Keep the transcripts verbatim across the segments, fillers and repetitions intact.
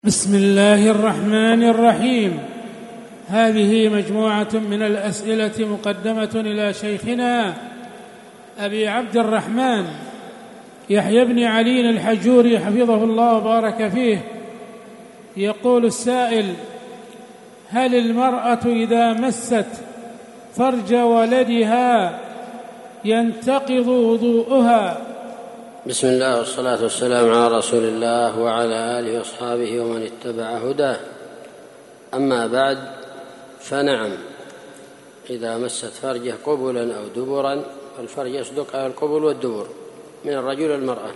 بسم الله الرحمن الرحيم. هذه مجموعة من الأسئلة مقدمة إلى شيخنا أبي عبد الرحمن يحيى بن علي الحجوري حفظه الله وبارك فيه. يقول السائل: هل المرأة إذا مست فرج ولدها ينتقض وضوءها؟ بسم الله والصلاة والسلام على رسول الله وعلى آله وأصحابه ومن اتبع هداه. أما بعد، فنعم، إذا مست فرجه قبلا أو دبرا، فالفرج يصدق على القبل والدبر من الرجل والمرأة،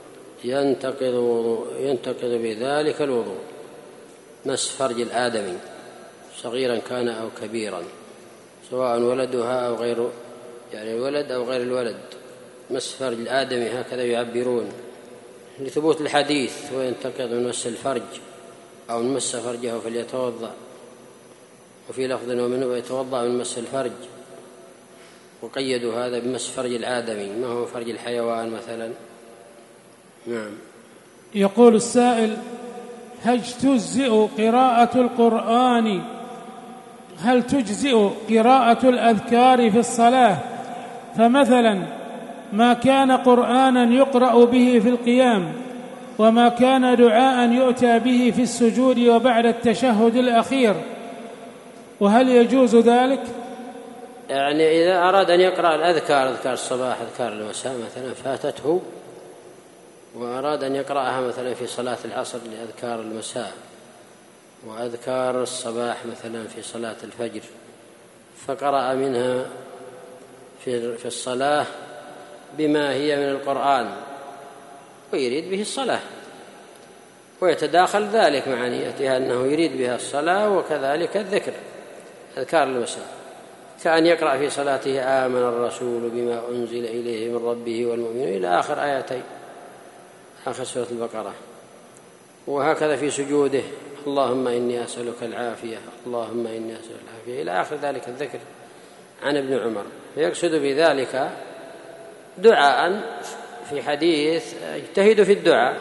ينتقض ينتقض بذلك الوضوء. مس فرج الآدمي صغيرا كان أو كبيرا، سواء ولدها أو غير يعني الولد أو غير الولد، مس فرج الآدمي هكذا يعبرون لثبوت الحديث: وينتقض من مس الفرج أو من مس فرجه فليتوضأ، وفي لفظ ومنه يتوضأ من مس الفرج، وقيدوا هذا بمس فرج الآدمي، ما هو فرج الحيوان مثلا. نعم. يقول السائل: هل تجزئ قراءة القرآن هل تجزئ قراءة الأذكار في الصلاة؟ فمثلا ما كان قرآنا يقرأ به في القيام، وما كان دعاء يؤتى به في السجود وبعد التشهد الأخير، وهل يجوز ذلك؟ يعني إذا أراد أن يقرأ الأذكار، أذكار الصباح أذكار المساء مثلا، فاتته وأراد أن يقرأها مثلا في صلاة العصر لأذكار المساء، وأذكار الصباح مثلا في صلاة الفجر، فقرأ منها في الصلاة بما هي من القرآن ويريد به الصلاة، ويتداخل ذلك مع نيتها أنه يريد بها الصلاة وكذلك الذكر أذكار المساء، كأن يقرأ في صلاته: آمن الرسول بما أنزل إليه من ربه والمؤمنون إلى آخر آيتين آخر سورة البقرة. وهكذا في سجوده: اللهم إني أسألك العافية، اللهم إني أسألك العافية، إلى آخر ذلك الذكر عن ابن عمر. فيقصد بذلك دعاء في حديث: اجتهد في الدعاء،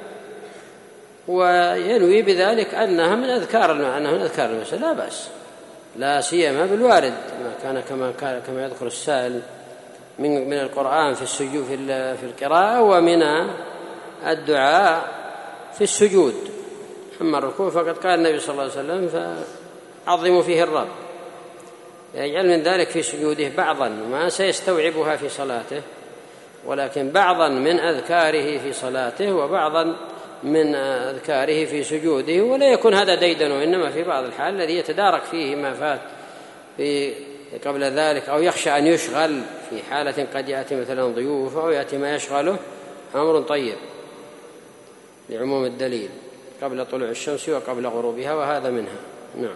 وينوي بذلك أنها من أذكار أنها من أذكار المساء، لا بأس، لا سيما بالوارد ما كان كما كان كما يذكر السائل من من القرآن في السجود في في القراءة، ومن الدعاء في السجود. أما الركوع فقد قال النبي صلى الله عليه وسلم: فعظموا فيه الرب، يجعل من ذلك في سجوده بعضا ما سيستوعبها في صلاته، ولكن بعضا من أذكاره في صلاته وبعضا من أذكاره في سجوده، ولا يكون هذا ديدن، وإنما في بعض الحال الذي يتدارك فيه ما فات في قبل ذلك، أو يخشى أن يشغل في حالة قد يأتي مثلا ضيوف أو يأتي ما يشغله، أمر طيب لعموم الدليل قبل طلوع الشمس وقبل غروبها، وهذا منها. نعم.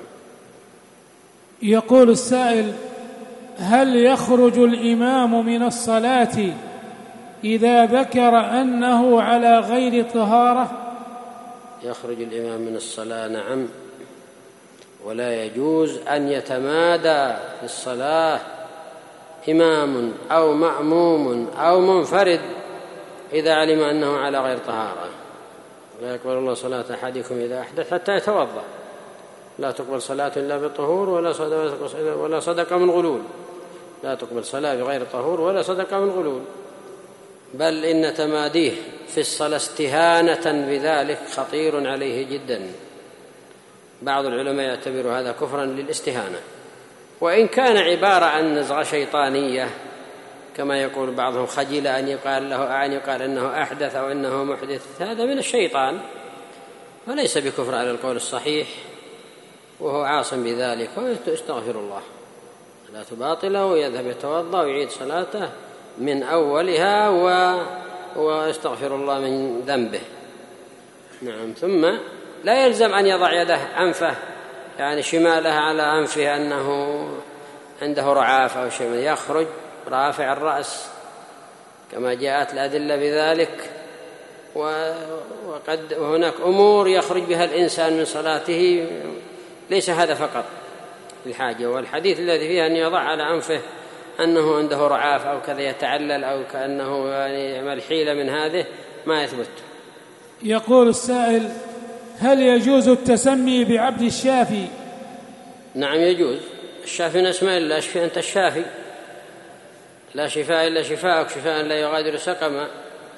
يقول السائل: هل يخرج الإمام من الصلاة إذا ذكر أنه على غير طهارة؟ يخرج الإمام من الصلاة، نعم، ولا يجوز أن يتمادى في الصلاة إمام أو مأموم أو منفرد إذا علم أنه على غير طهارة. لا يقبل الله صلاة أحدكم إذا أحدث حتى يتوضأ، لا تقبل صلاة إلا بطهور ولا صدقة ولا صدقة من غلول، لا تقبل صلاة بغير طهور ولا صدقة من غلول، بل إن تماديه في الصلاة استهانة بذلك خطير عليه جدا. بعض العلماء يعتبر هذا كفرا للاستهانة، وإن كان عبارة عن نزغة شيطانية كما يقول بعضهم: خجل أن يقال له أن يقال أنه أحدث أو أنه محدث، هذا من الشيطان، وليس بكفر على القول الصحيح، وهو عاصم بذلك، ويستغفر الله، لا تباطله، ويذهب يتوضأ ويعيد صلاته من أولها و... ويستغفر الله من ذنبه. نعم. ثم لا يلزم أن يضع يده أنفه يعني شمالها على أنفه أنه عنده رعاف أو شيء، يخرج رافع الرأس كما جاءت الأدلة بذلك، وقد هناك أمور يخرج بها الإنسان من صلاته، ليس هذا فقط الحاجة. والحديث الذي فيه أن يضع على أنفه أنه عنده رعاف أو كذا يتعلل أو كأنه يعني يعمل حيلة من هذه ما يثبت. يقول السائل: هل يجوز التسمي بعبد الشافي؟ نعم يجوز. الشافي من أسماء الله، اشفي أنت الشافي، لا شفاء إلا شفاءك، شفاء لا يغادر سقما.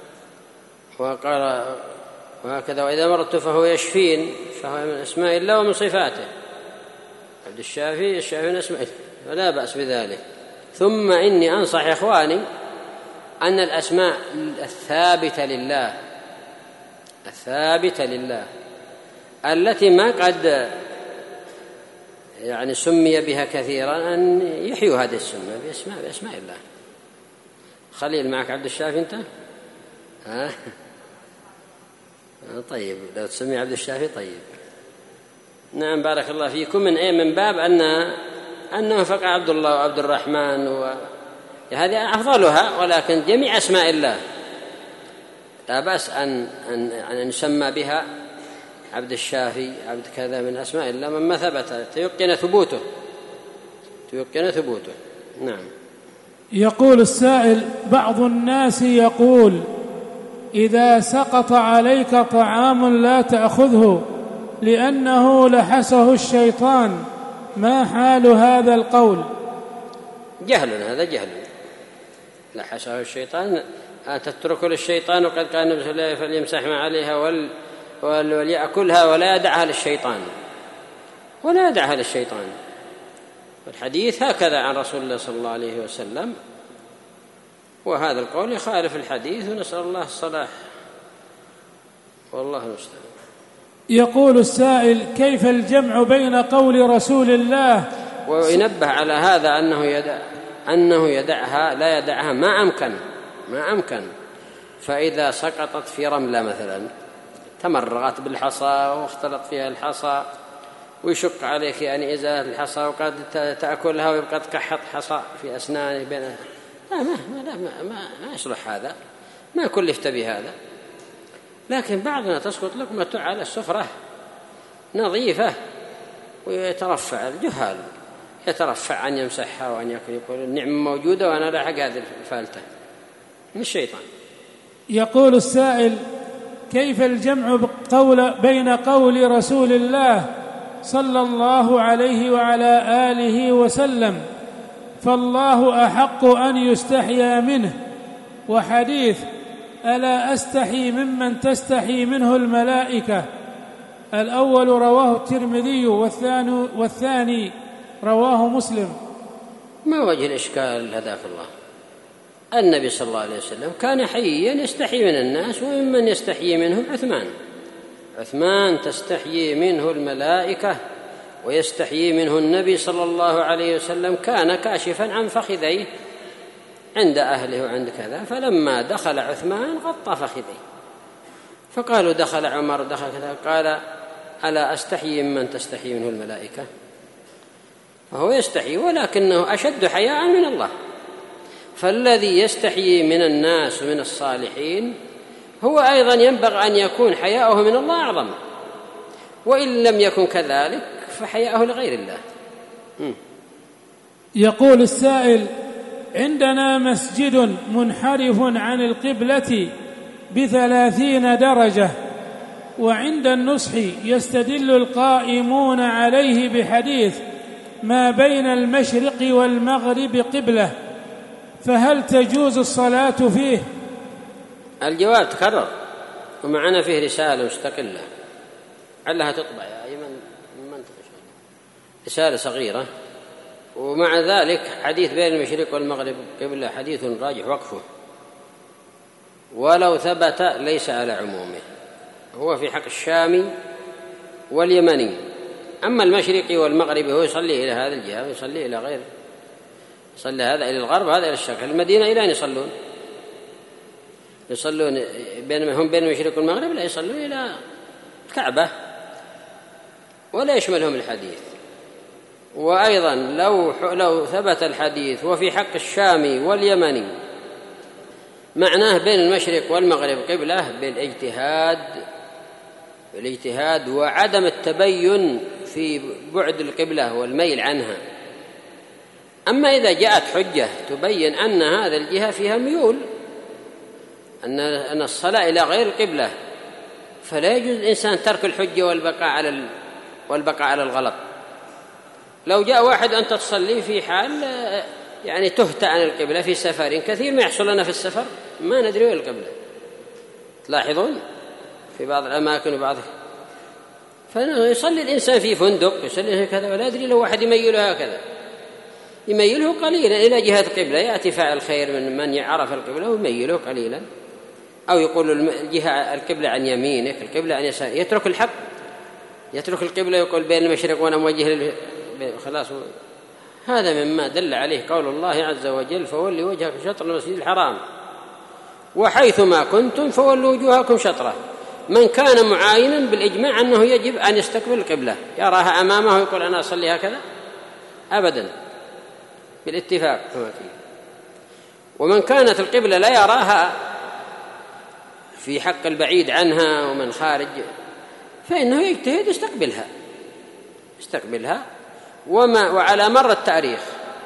وقال وهكذا وإذا مرضت فهو يشفين، فهو من أسماء الله ومن صفاته. عبد الشافي الشافي من أسماء الله، ولا بأس بذلك. ثم إني أنصح يا إخواني أن الأسماء الثابتة لله الثابتة لله التي ما قد يعني سمي بها كثيرا أن يحيوا هذه السنة بأسماء بأسماء الله. خليل معك عبد الشافي أنت؟ ها؟ طيب لو تسمي عبد الشافي طيب. نعم بارك الله فيكم. من أي من باب أن أنه فقع عبد الله وعبد الرحمن و... هذه أفضلها، ولكن جميع أسماء الله لا بأس أن أن أن نسمى بها عبد الشافي عبد كذا من أسماء الله مما ثبت تيقن ثبوته تيقن ثبوته. نعم. يقول السائل: بعض الناس يقول إذا سقط عليك طعام لا تأخذه لأنه لحسه الشيطان، ما حال هذا القول؟ جهل، هذا جهل. لحسه الشيطان تترك للشيطان، وقد كان النبي صلى الله عليه وسلم فليمسح ما عليها وال... وليأكلها ولا يدعها للشيطان ولا يدعها للشيطان. الحديث هكذا عن رسول الله صلى الله عليه وسلم، وهذا القول يخالف الحديث، ونسأل الله الصلاح والله المستعان. يقول السائل: كيف الجمع بين قول رسول الله؟ وينبه على هذا أنه يدع أنه يدعها لا يدعها ما أمكن ما أمكن فإذا سقطت في رملة مثلا تمرغت بالحصى واختلط فيها الحصى ويشق عليك يعني إزالة الحصى، وقد تأكلها ويبقى تكحط حصى في أسنانه بينها، لا ما لا ما, ما, ما يصلح هذا، ما كلفت بهذا. لكن بعضنا تسقط لقمة على السفرة نظيفة ويترفع الجهال، يترفع أن يمسحها وأن يأكل، يقول النعمة موجودة وأنا لا حق هذه الفالتة من الشيطان. يقول السائل: كيف الجمع قول بين قول رسول الله صلى الله عليه وعلى آله وسلم فالله أحق أن يستحيا منه، وحديث ألا أستحي ممن تستحي منه الملائكة؟ الأول رواه الترمذي والثاني, والثاني رواه مسلم. ما وجه الإشكال هداك الله؟ النبي صلى الله عليه وسلم كان حيا يستحي من الناس، وممن يستحيي منهم عثمان عثمان تستحيي منه الملائكة ويستحيي منه النبي صلى الله عليه وسلم، كان كاشفا عن فخذيه عند أهله وعند كذا، فلما دخل عثمان غطى فخذيه، فقالوا دخل عمر دخل كذا، قال ألا أستحيي ممن تستحيي منه الملائكة؟ فهو يستحيي ولكنه أشد حياء من الله. فالذي يستحيي من الناس ومن الصالحين هو أيضا ينبغي أن يكون حياؤه من الله أعظم، وإن لم يكن كذلك فحياؤه لغير الله. م. يقول السائل: عندنا مسجد منحرف عن القبلة بثلاثين درجة، وعند النصح يستدل القائمون عليه بحديث ما بين المشرق والمغرب قبلة، فهل تجوز الصلاة فيه؟ الجواب تكرر، ومعنا فيه رسالة مستقلة علها تطبع يا أيمن من رسالة صغيرة، ومع ذلك حديث بين المشرق والمغرب قبلة حديث راجح وقفه، ولو ثبت ليس على عمومه، هو في حق الشامي واليمني. أما المشرقي والمغربي هو يصلي إلى هذا الجهة ويصلي إلى غيره، يصلي هذا إلى الغرب وهذا إلى الشرق. المدينة إلى أين يصلون؟ يصلون بين هم بين المشرق والمغرب، لا يصلون إلى الكعبة ولا يشملهم الحديث. وأيضا لو لو ثبت الحديث وفي حق الشامي واليمني معناه بين المشرق والمغرب قبلة بالاجتهاد بالاجتهاد وعدم التبين في بعد القبلة والميل عنها. أما إذا جاءت حجة تبين أن هذا الجهة فيها ميول، أن أن الصلاة إلى غير القبلة فلا يجوز الإنسان ترك الحجة والبقاء على ال... والبقاء على الغلط. لو جاء واحد أنت تصلي في حال يعني تهت عن القبلة في سفر، كثير ما يحصل لنا في السفر ما ندري وين القبلة، تلاحظون في بعض الأماكن وبعض، فيصلي الإنسان في فندق يصلي هكذا ولا يدري، لو واحد يميله هكذا يميله قليلا إلى جهة القبلة، يأتي فاعل خير من من يعرف القبلة ويميله قليلا، أو يقول الجهة القبلة عن يمينك القبلة عن يسارك، يترك الحق يترك القبلة يقول بين المشرق وأنا موجه خلاص. هذا مما دل عليه قول الله عز وجل فولي وجهك شطر المسجد الحرام وحيثما كنتم فولوا وجوهكم شطره. من كان معاينا بالإجماع أنه يجب أن يستقبل القبلة يراها أمامه ويقول أنا أصلي هكذا أبدا بالاتفاق. ومن كانت القبلة لا يراها في حق البعيد عنها ومن خارج فإنه يجتهد يستقبلها يستقبلها وما وعلى مر التاريخ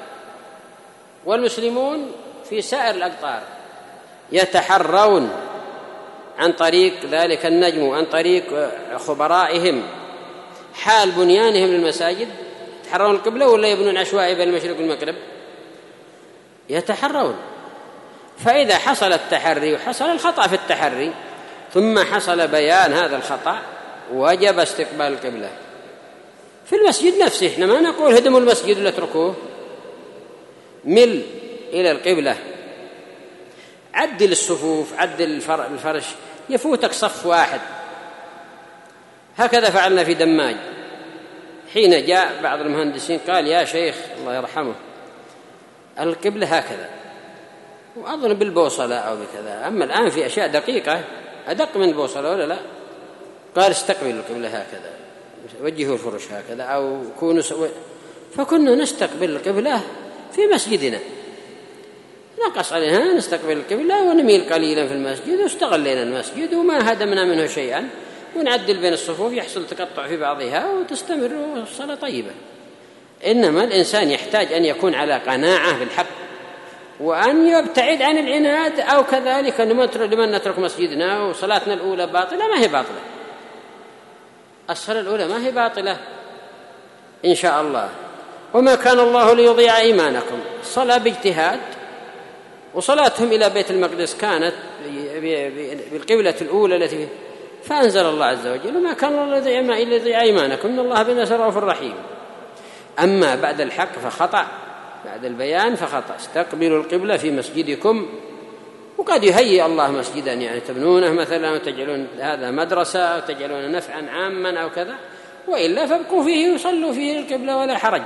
والمسلمون في سائر الأقطار يتحرون عن طريق ذلك النجم وعن طريق خبرائهم حال بنيانهم للمساجد، يتحرون القبلة ولا يبنون عشوائي بين المشرق والمغرب؟ يتحرون. فإذا حصل التحري وحصل الخطأ في التحري ثم حصل بيان هذا الخطأ وجب استقبال القبلة. في المسجد نفسه احنا ما نقول هدموا المسجد ولا اتركوه، مل إلى القبلة، عدل الصفوف، عدل الفرش، يفوتك صف واحد. هكذا فعلنا في دماج حين جاء بعض المهندسين قال يا شيخ الله يرحمه القبلة هكذا، وأظن بالبوصلة أو بكذا، أما الآن في أشياء دقيقة أدق من البوصلة ولا لا، قال استقبلوا القبلة هكذا، وجهوا الفرش هكذا أو كونوا سو... فكنا نستقبل القبلة في مسجدنا، نقص عليها نستقبل القبلة ونميل قليلا في المسجد واستغلينا المسجد وما هدمنا منه شيئا، ونعدل بين الصفوف يحصل تقطع في بعضها وتستمر الصلاة طيبة. إنما الإنسان يحتاج أن يكون على قناعة بالحق وأن يبتعد عن العناد أو كذلك لمن نترك مسجدنا وصلاتنا الأولى باطلة. ما هي باطلة، الصلاة الأولى ما هي باطلة إن شاء الله، وما كان الله ليضيع إيمانكم. الصلاة باجتهاد، وصلاتهم إلى بيت المقدس كانت بالقبلة الأولى التي فأنزل الله عز وجل وما كان الله ليضيع إيمانكم إن الله بالناس رؤوف رحيم. أما بعد الحق فخطأ، بعد البيان فخطأ. استقبلوا القبلة في مسجدكم، وقد يهيئ الله مسجدا يعني تبنونه مثلا وتجعلون هذا مدرسة أو تجعلون نفعا عاما أو كذا، وإلا فابقوا فيه وصلوا فيه القبلة ولا حرج.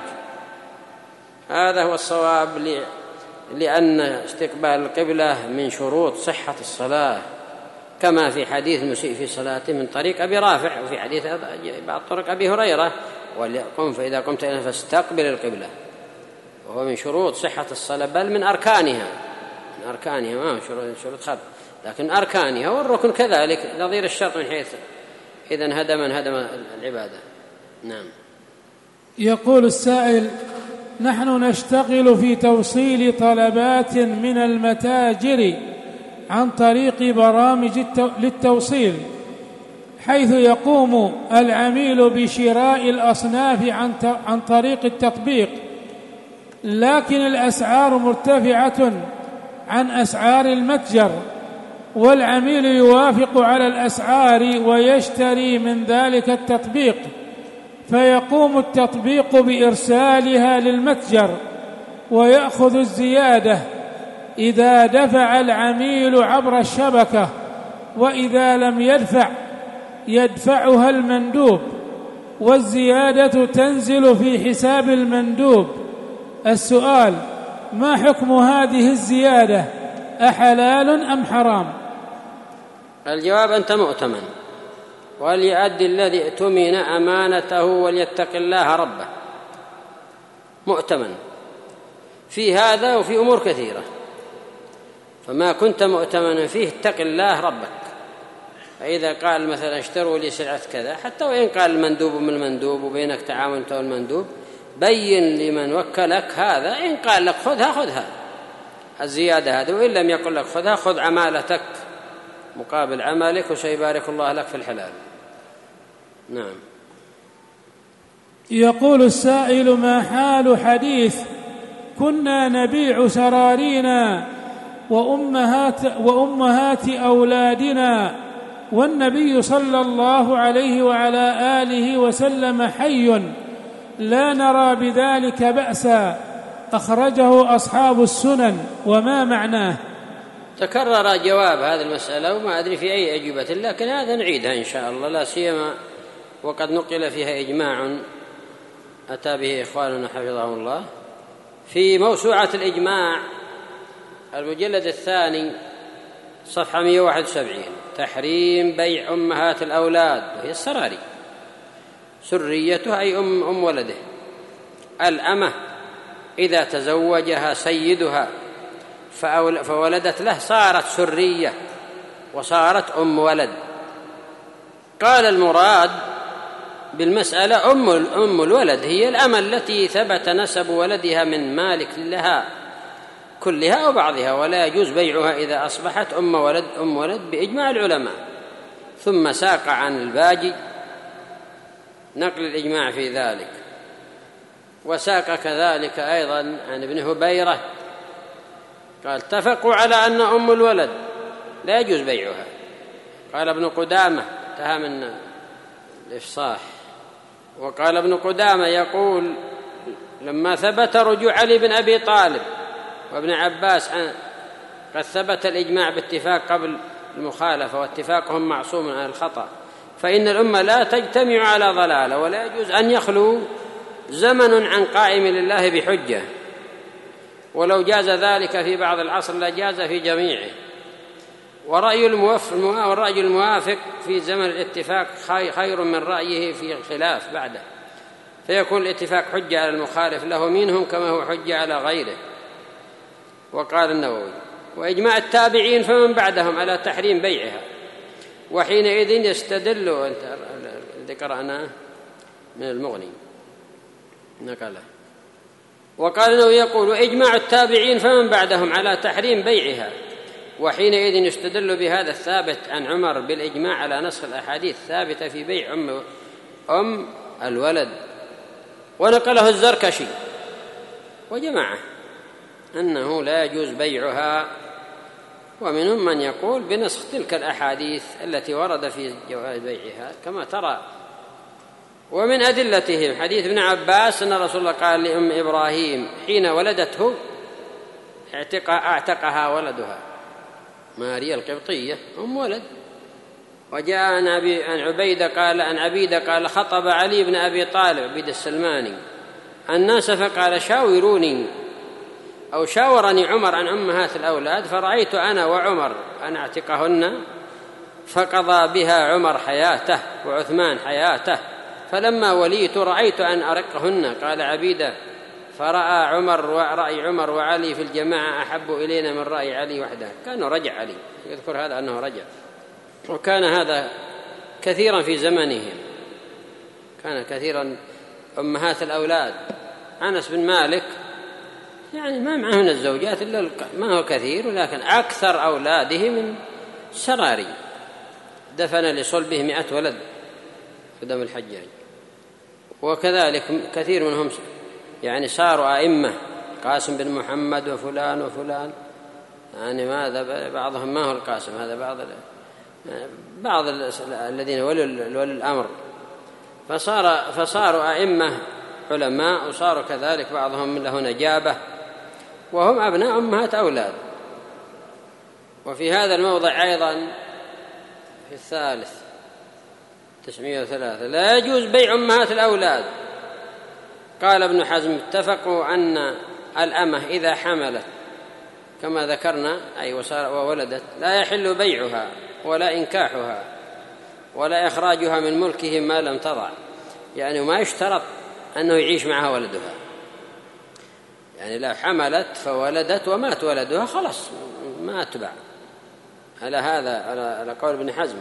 هذا هو الصواب، لأن استقبال القبلة من شروط صحة الصلاة، كما في حديث المسيء في صلاته من طريق أبي رافع، وفي حديث بعض طرق أبي هريرة وليقم فإذا قمت إليها فاستقبل القبلة، وهو من شروط صحة الصلاة بل من أركانها من أركانها ما شروط خط لكن أركانها، والركن كذلك نظير الشرط من حيث إذن هدم من هدم العبادة. نعم. يقول السائل: نحن نشتغل في توصيل طلبات من المتاجر عن طريق برامج للتوصيل، حيث يقوم العميل بشراء الأصناف عن طريق التطبيق، لكن الأسعار مرتفعة عن أسعار المتجر، والعميل يوافق على الأسعار ويشتري من ذلك التطبيق، فيقوم التطبيق بإرسالها للمتجر ويأخذ الزيادة إذا دفع العميل عبر الشبكة، وإذا لم يدفع يدفعها المندوب، والزيادة تنزل في حساب المندوب. السؤال: ما حكم هذه الزيادة؟ أحلال أم حرام؟ الجواب: أنت مؤتمن، وليؤدي الذي اؤتمن أمانته وليتق الله ربه. مؤتمن في هذا وفي أمور كثيرة، فما كنت مؤتمنا فيه اتق الله ربك. فإذا قال مثلا اشتروا لي سلعة كذا، حتى وإن قال المندوب من المندوب وبينك تعامل أنت والمندوب، بين لمن وكلك هذا، إن قال لك خذها خذها الزيادة هذا، وإن لم يقل لك خذها خذ عمالتك مقابل عملك وسيبارك الله لك في الحلال. نعم. يقول السائل: ما حال حديث كنا نبيع سرارينا وأمهات, وأمهات أولادنا والنبي صلى الله عليه وعلى آله وسلم حي لا نرى بذلك بأسا، أخرجه أصحاب السنن، وما معناه؟ تكرر جواب هذه المسألة وما أدري في أي أجوبة، لكن هذا نعيدها إن شاء الله، لا سيما وقد نقل فيها إجماع أتى به إخواننا حفظهم الله في موسوعة الإجماع المجلد الثاني صفحة مئة وواحد وسبعين: تحريم بيع أمهات الأولاد، وهي السراري، سريتها أي أم, أم ولده. الأمة إذا تزوجها سيدها فولدت له صارت سرية وصارت أم ولد. قال المراد بالمسألة أم, أم الولد هي الأمة التي ثبت نسب ولدها من مالك لها كلها أو بعضها، ولا يجوز بيعها إذا أصبحت أم ولد أم ولد بإجماع العلماء. ثم ساق عن الباجي نقل الإجماع في ذلك، وساق كذلك أيضا عن ابن هبيرة قال: اتفقوا على أن أم الولد لا يجوز بيعها. قال ابن قدامة انتهى من الإفصاح. وقال ابن قدامة يقول: لما ثبت رجوع علي بن أبي طالب وابن عباس قد ثبت الإجماع باتفاق قبل المخالفة، واتفاقهم معصوم عن الخطأ، فإن الأمة لا تجتمع على ضلالة، ولا يجوز أن يخلو زمن عن قائم لله بحجة، ولو جاز ذلك في بعض العصر لجاز في جميعه. ورأي والرأي الموافق في زمن الاتفاق خير من رأيه في الخلاف بعده، فيكون الاتفاق حجة على المخالف له منهم كما هو حجة على غيره. وقال النووي: وإجماع التابعين فمن بعدهم على تحريم بيعها، وحينئذ يستدل الذي قرأناه من المغني نقله. وقال النووي يقول: وإجماع التابعين فمن بعدهم على تحريم بيعها، وحينئذ يستدل بهذا الثابت عن عمر بالإجماع على نسخ الأحاديث الثابتة في بيع أم, أم الولد. ونقله الزركشي وجماعة أنه لا يجوز بيعها، ومنهم من يقول بنسخ تلك الأحاديث التي ورد في جواز بيعها كما ترى. ومن أدلتهم حديث ابن عباس أن رسول الله قال لأم إبراهيم حين ولدته اعتقها ولدها، ماريا القبطية أم ولد. وجاء عن عبيدة قال عن عبيدة قال: خطب علي بن أبي طالب عبيد السلماني الناس فقال: شاوروني أو شاورني عمر عن أمهات الأولاد، فرأيت أنا وعمر أن أعتقهن، فقضى بها عمر حياته وعثمان حياته، فلما وليت رأيت أن أرقهن. قال عبيدة: فرأى عمر ورأي عمر وعلي في الجماعة أحب إلينا من رأي علي وحده. كانوا رجع علي، يذكر هذا أنه رجع، وكان هذا كثيرا في زمنهم، كان كثيرا أمهات الأولاد. أنس بن مالك يعني ما معه من الزوجات إلا ما هو كثير، ولكن أكثر أولاده من سراري، دفن لصلبه مئة ولد قدام الحجاج. وكذلك كثير منهم يعني صاروا أئمة، قاسم بن محمد وفلان وفلان، يعني ماذا بعضهم ما هو القاسم، هذا بعض بعض الذين ولوا الأمر، فصار فصاروا أئمة علماء، وصاروا كذلك بعضهم له نجابة، وهم أبناء أمهات أولاد. وفي هذا الموضع أيضا في الثالث تسعمائة وثلاثة: لا يجوز بيع أمهات الأولاد. قال ابن حزم: اتفقوا أن الأمة إذا حملت كما ذكرنا أي وولدت لا يحل بيعها ولا إنكاحها ولا إخراجها من ملكه ما لم تضع، يعني ما يشترط أنه يعيش معها ولدها، يعني لا حملت فولدت ومات ولدها خلاص ما تباع. على هذا على قول ابن حزم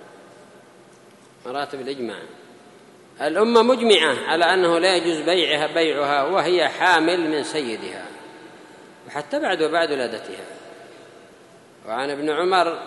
مراتب الإجماع. الأمة مجمعة على أنه لا يجوز بيعها بيعها وهي حامل من سيدها وحتى بعد وبعد ولادتها. وعن ابن عمر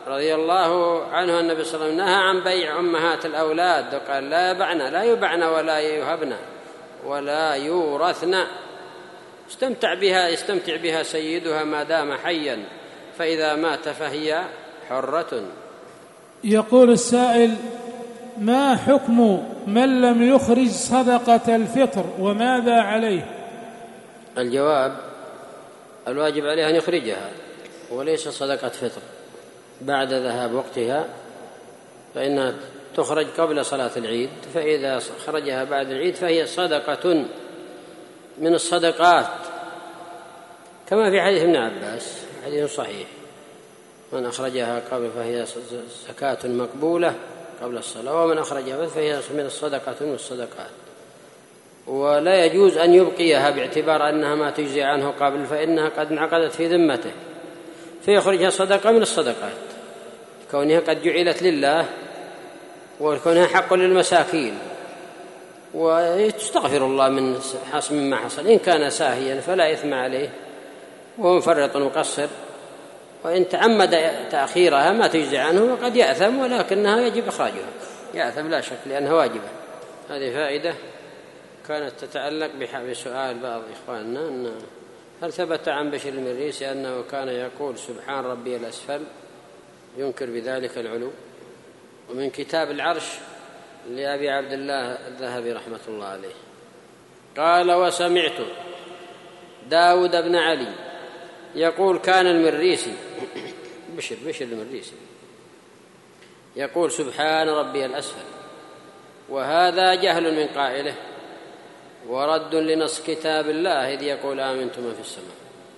رضي الله عنه النبي صلى الله عليه وسلم نهى عن بيع أمهات الأولاد وقال لا يبعن لا يبعن ولا يهبن ولا يورثن استمتع بها يستمتع بها سيدها ما دام حيا فإذا مات فهي حرة. يقول السائل: ما حكم من لم يخرج صدقة الفطر وماذا عليه؟ الجواب: الواجب عليه أن يخرجها وليس صدقة فطر بعد ذهاب وقتها، فإنها تخرج قبل صلاة العيد، فإذا خرجها بعد العيد فهي صدقة من الصدقات، كما في حديث ابن عباس حديث صحيح: من أخرجها قبل فهي زكاة مقبولة قبل الصلاة، ومن أخرجها فهي من الصدقة من الصدقات. ولا يجوز أن يبقيها باعتبار أنها ما تجزي عنه قبل، فإنها قد انعقدت في ذمته، فيخرجها صدقة من الصدقات كونها قد جعلت لله وكونها حق للمساكين، ويستغفر الله من حصل مما حصل. إن كان ساهيا فلا إثم عليه وهو مفرط مقصر، وإن تعمد تأخيرها ما تجزي عنه وقد يأثم، ولكنها يجب إخراجها، يأثم لا شك لأنها واجبة. هذه فائدة كانت تتعلق بسؤال بعض إخواننا: أن هل ثبت عن بشر المريسي أنه كان يقول سبحان ربي الأسفل ينكر بذلك العلو؟ ومن كتاب العرش لأبي عبد الله الذهبي رحمة الله عليه قال: وسمعت داود بن علي يقول كان المريسي بشر بشر المريسي يقول سبحان ربي الأسفل، وهذا جهل من قائله ورد لنص كتاب الله إذ يقول آمنتم من في السماء.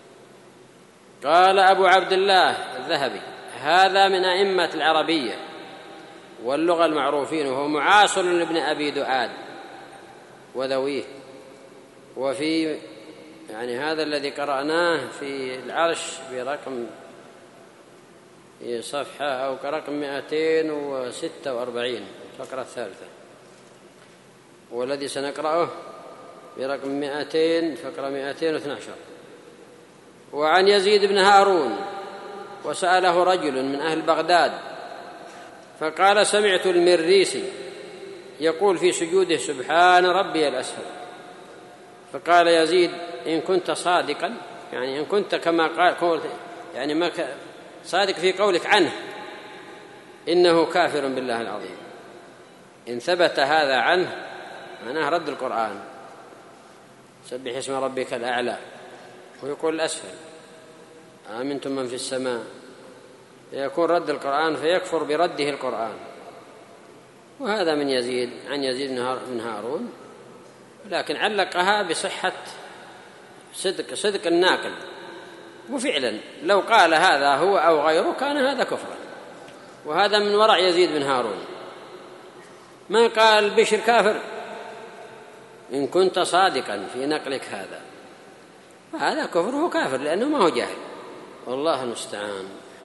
قال أبو عبد الله الذهبي: هذا من أئمة العربية واللغة المعروفين، وهو معاصر لابن أبي دؤاد وذويه. وفي يعني هذا الذي قرأناه في العرش برقم صفحة أو كرقم مئتين وستة وأربعين الفقرة الثالثة، والذي سنقرأه برقم مئتين فقرة مئتين واثنى عشر. وعن يزيد بن هارون: وسأله رجل من أهل بغداد فقال: سمعت المريسي يقول في سجوده سبحان ربي الأسفل. فقال يزيد: إن كنت صادقا، يعني إن كنت كما قال يعني ما صادق في قولك عنه، إنه كافر بالله العظيم. إن ثبت هذا عنه معناه رد القرآن، سبح اسم ربك الأعلى، ويقول الأسفل آمنتم من في السماء، يكون رد القرآن فيكفر برده القرآن. وهذا من يزيد عن يزيد بن هارون، لكن علقها بصحة صدق صدق الناقل. وفعلا لو قال هذا هو أو غيره كان هذا كفرا، وهذا من ورع يزيد بن هارون. ما قال بشر كافر إن كنت صادقا في نقلك هذا، هذا كفر، هو كافر لأنه ما هو جاهل، والله المستعان.